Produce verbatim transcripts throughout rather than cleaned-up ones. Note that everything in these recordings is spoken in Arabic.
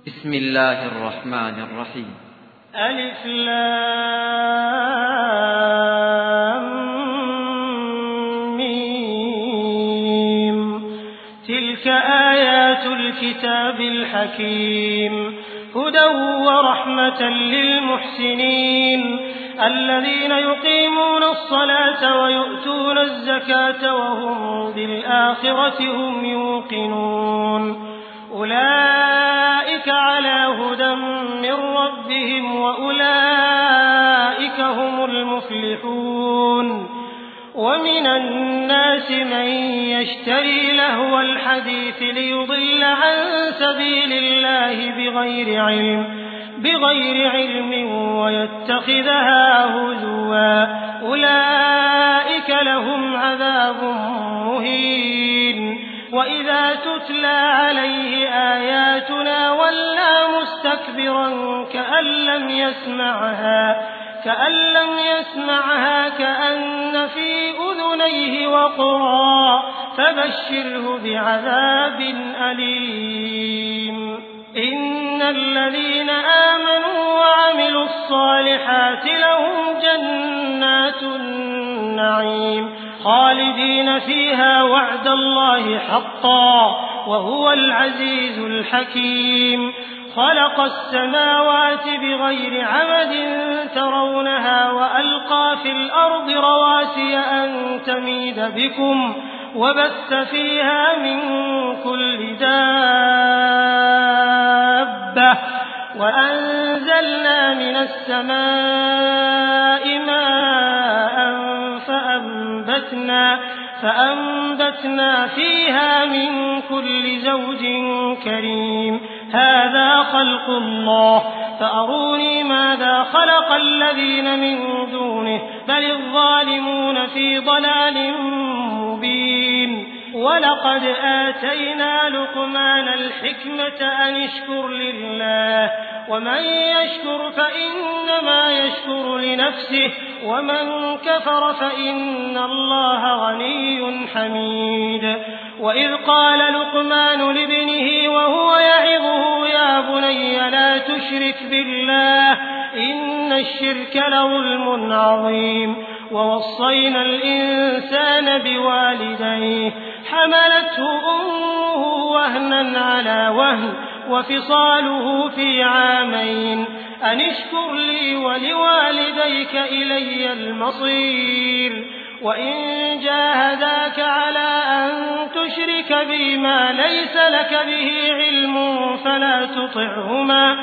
بسم الله الرحمن الرحيم. ألف لام ميم. تلك آيات الكتاب الحكيم، هدى ورحمة للمحسنين الذين يقيمون الصلاة ويؤتون الزكاة وهم بالآخرة هم يوقنون. أولئك على هدى من ربهم وأولئك هم المفلحون. ومن الناس من يشتري لهو الحديث ليضل عن سبيل الله بغير علم بغير علم ويتخذها هزوا، أولئك لهم عذاب مهين. وإذا تتلى عليه آياتنا ولى مستكبرا كأن لم يسمعها كأن لم يسمعها كأن في أذنيه وقرا، فبشره بعذاب أليم. إن الذين آمنوا وعملوا الصالحات لهم جنات النعيم خالدين فيها وعد الله حقا وهو العزيز الحكيم. خلق السماوات بغير عمد ترونها وألقى في الأرض رواسي أن تميد بكم وبث فيها من كل دابة وأنزلنا من السماء ماء فأنبتنا, فأنبتنا فيها من كل زوج كريم. هذا خلق الله فأروني ماذا خلق الذين من دونه بل الظالمون في ضلال مبين. ولقد آتينا لقمان الحكمة أن اشكر لله ومن يشكر فإنما يشكر لنفسه ومن كفر فإن الله غني حميد. وإذ قال لقمان لابنه وهو يعظه يا بني لا تشرك بالله إن الشرك لظلم عظيم. ووصينا الإنسان بوالديه حملته أمه وهنا على وهن وفصاله في عامين أن اشكر لي ولوالديك إلي المصير. وإن جاهداك على أن تشرك بي ما ليس لك به علم فلا تطعهما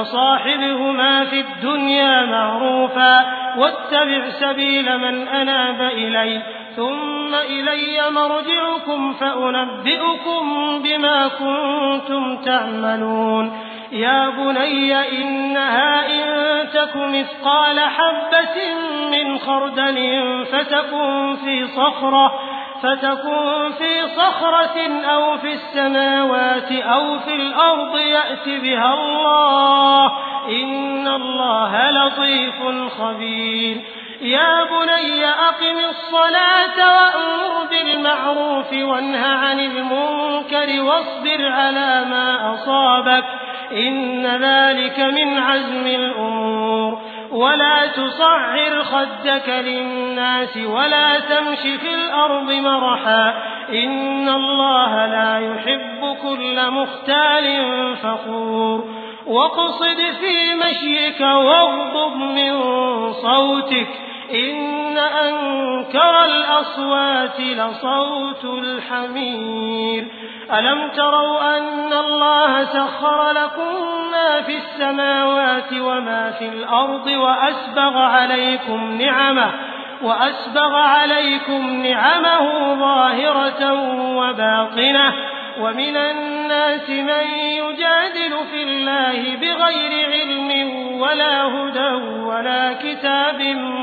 وصاحبهما في الدنيا معروفا واتبع سبيل من أناب إلي ثم إلي مرجعكم فأنبئكم بما كنتم تعملون. يا بني إنها إن تك مثقال حبة من خردل فتكن في صخرة فتكن في صخرة أو في السماوات أو في الأرض يأت بها الله إن الله لطيف خبير. يا بني أقم الصلاة وأمر بالمعروف وانه عن المنكر واصبر على ما أصابك إن ذلك من عزم الأمور. ولا تصعر خدك للناس ولا تمش في الأرض مرحا إن الله لا يحب كل مختال فخور. واقصد في مشيك واغضب من صوتك إن أنكر الأصوات لصوت الحمير. ألم تروا أن الله سخر لكم ما في السماوات وما في الأرض وأسبغ عليكم نعمه وأسبغ عليكم نعمه ظاهرة وباطنة. ومن الناس من يجادل في الله بغير علم ولا هدى ولا كتاب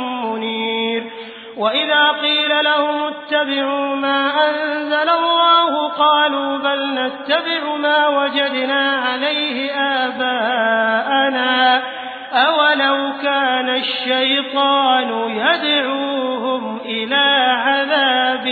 منير. وإذا قيل لهم اتبعوا ما أنزل الله قالوا بل نتبع ما وجدنا عليه آباءنا أولو كان الشيطان يدعوهم إلى عذاب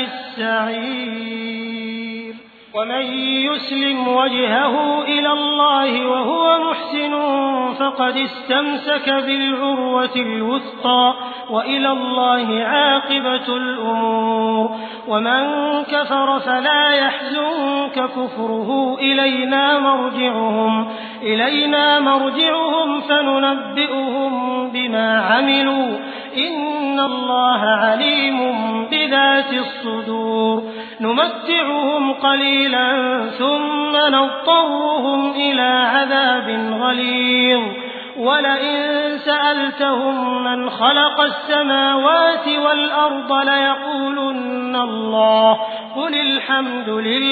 السعير. ومن يسلم وجهه إلى الله وهو محسن فقد استمسك بالعروة الوثقى وإلى الله عاقبة الأمور ومن كفر فلا يحزنك كفره إلينا مرجعهم إلينا مرجعهم فننبئهم بما عملوا إن الله عليم بذات الصدور نمتعهم قليلا ثم نضطرهم إلى عذاب غليظ ولئن سألتهم من خلق السماوات والأرض ليقولن الله قل الحمد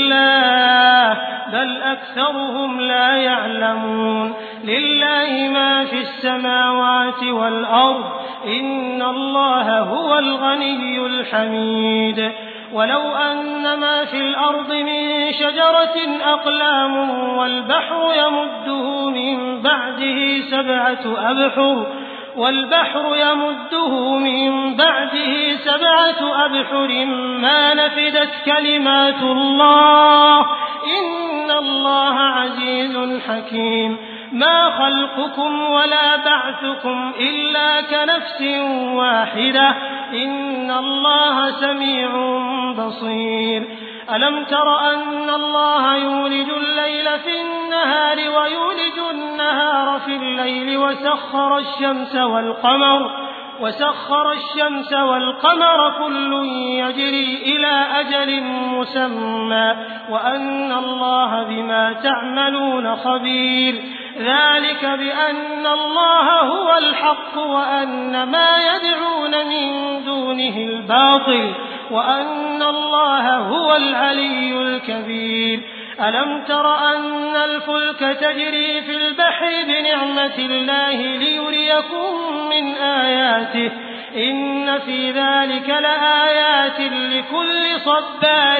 لله بل أكثرهم لا يعلمون لله ما في السماوات والأرض إن الله هو الغني الحميد ولو أن ما في الأرض من شجرة أقلام والبحر يمده من بعده سبعة أبحر والبحر يمده من بعده سبعة أبحر ما نفدت كلمات الله إن الله عزيز حكيم ما خلقكم ولا بعثكم إلا كنفس واحدة إن الله سميع بصير ألم تر أن الله يولج الليل في النهار ويولج النهار في الليل وسخر الشمس والقمر وسخر الشمس والقمر كل يجري إلى أجل مسمى وأن الله بما تعملون خبير ذلك بأن الله هو الحق وأن ما يدعون من دونه الباطل وأن الله هو العلي الكبير ألم تر أن الفلك تجري في البحر بنعمة الله ليريكم من آياته إن في ذلك لآيات لكل صبار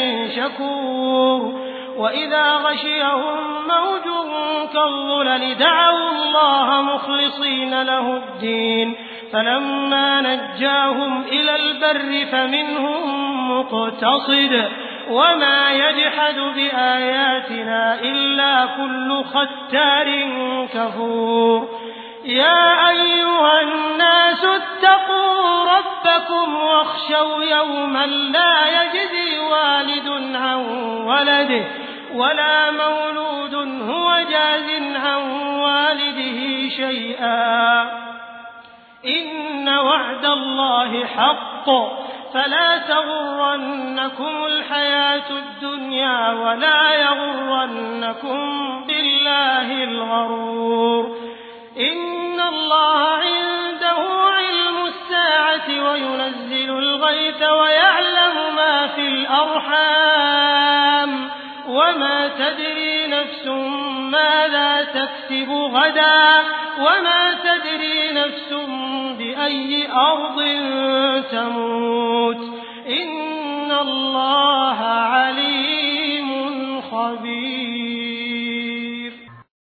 شكور وإذا غشيهم موج كالظلل دعوا الله مخلصين له الدين فلما نجاهم إلى البر فمنهم مقتصد وما يجحد بآياتنا إلا كل ختار كفور يا أيها الناس اتقوا ربكم واخشوا يوما لا يجزي والد عن ولده ولا مولود هو جاز عن والده شيئا إن وعد الله حق فلا تغرنكم الحياة الدنيا ولا يغرنكم بالله الغرور إن الله عنده علم الساعة وينزل الغيث ويعلم ما في الأرحام وما تدري نفس ماذا تكسب غدا وما تدري نفس بأي أرض تموت